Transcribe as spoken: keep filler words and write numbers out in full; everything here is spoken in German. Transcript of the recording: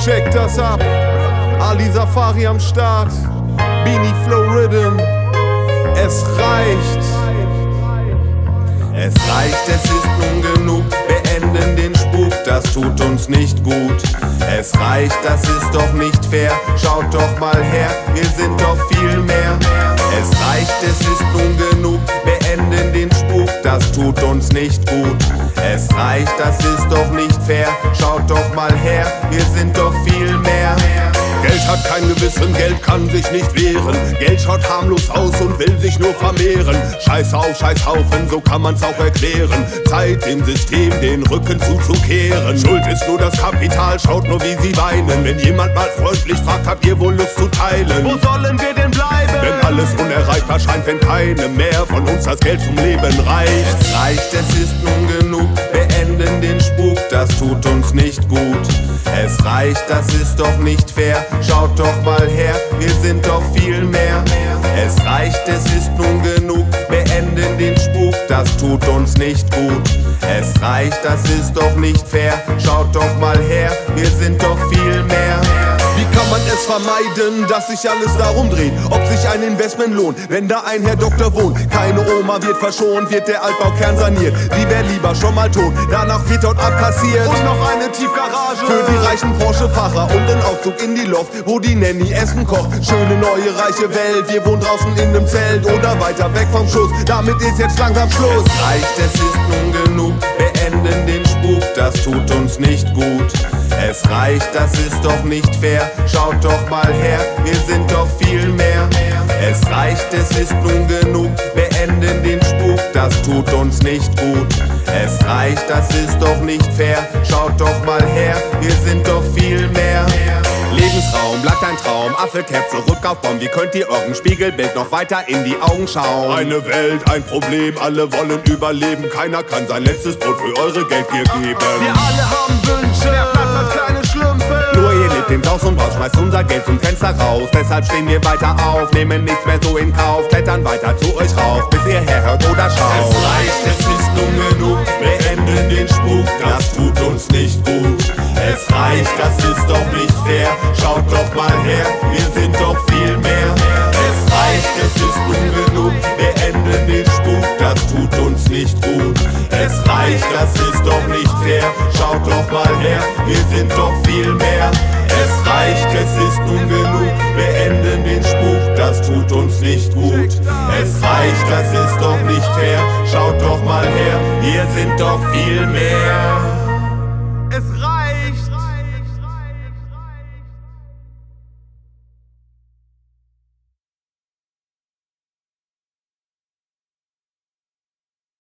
Check das ab. Ali Safari am Start. Beanie Flow Rhythm. Es reicht. Es reicht, es ist nun genug. Beenden den Spuk, das tut uns nicht gut. Es reicht, das ist doch nicht fair. Schaut doch mal her, wir sind doch viel mehr. Es reicht, es ist nun genug. Beenden den Spuk, das tut uns nicht gut. Es reicht, das ist doch nicht fair. Schaut doch mal her, wir sind doch viel mehr. Geld hat kein Gewissen, Geld kann sich nicht wehren. Geld schaut harmlos aus und will sich nur vermehren. Scheiß auf, Scheißhaufen, so kann man's auch erklären. Zeit dem System den Rücken zuzukehren. Schuld ist nur das Kapital, schaut nur wie sie weinen. Wenn jemand mal freundlich fragt, habt ihr wohl Lust zu teilen? Wo sollen wir denn bleiben? Wenn alles unerreichbar scheint, wenn keine mehr von uns das Geld zum Leben reicht. Es reicht, es ist nun genug. Beenden den Spuk, das tut uns nicht gut. Es reicht, das ist doch nicht fair. Schaut doch mal her, wir sind doch viel mehr. Es reicht, es ist nun genug. Beenden den Spuk, das tut uns nicht gut. Es reicht, das ist doch nicht fair. Schaut doch mal her, wir sind doch viel mehr. Wie kann man es vermeiden, dass sich alles darum dreht, ob sich ein Investment lohnt, wenn da ein Herr Doktor wohnt? Keine Oma wird verschont, wird der Altbaukern saniert. Die wär lieber schon mal tot, danach wird dort abkassiert. Und noch eine Tiefgarage für die reichen Porsche-Fahrer und ein Aufzug in die Loft, wo die Nanny Essen kocht. Schöne neue reiche Welt, wir wohnen draußen in nem Zelt oder weiter weg vom Schuss. Damit ist jetzt langsam Schluss. Es reicht, es ist nun genug. Beenden den Spuk, das tut uns nicht gut. Es reicht, das ist doch nicht fair. Schaut doch mal her, wir sind doch viel mehr. Es reicht, es ist nun genug. Beenden den Spuk, das tut uns nicht gut. Es reicht, das ist doch nicht fair. Schaut doch mal her, wir sind doch viel mehr. Lebensraum, bleibt ein Traum, Affe kehrt zurück auf Baum. Wie könnt ihr eurem Spiegelbild noch weiter in die Augen schauen? Eine Welt, ein Problem, alle wollen überleben. Keiner kann sein letztes Brot für eure Geldgier geben. Wir alle haben Wünsche, wer bleibt als kleine Schlümpfe? Nur ihr lebt im Saus und Braus, schmeißt unser Geld zum Fenster raus. Deshalb stehen wir weiter auf, nehmen nichts mehr so in Kauf. Klettern weiter zu euch rauf, bis ihr herhört oder schaut. Es reicht, es ist nun genug. Beenden den Spuk, das tut uns nicht gut. Es reicht, das ist doch nicht fair. Schaut doch mal her, wir sind doch viel mehr. Es reicht, es ist nun genug. Beenden den Spuk, das tut uns nicht gut. Es reicht, das ist doch nicht fair. Schaut doch mal her, wir sind doch viel mehr. Es reicht, es ist nun genug. Beenden den Spuk, das tut uns nicht gut. Es reicht, das ist doch nicht fair. Schaut doch mal her, wir sind doch viel mehr.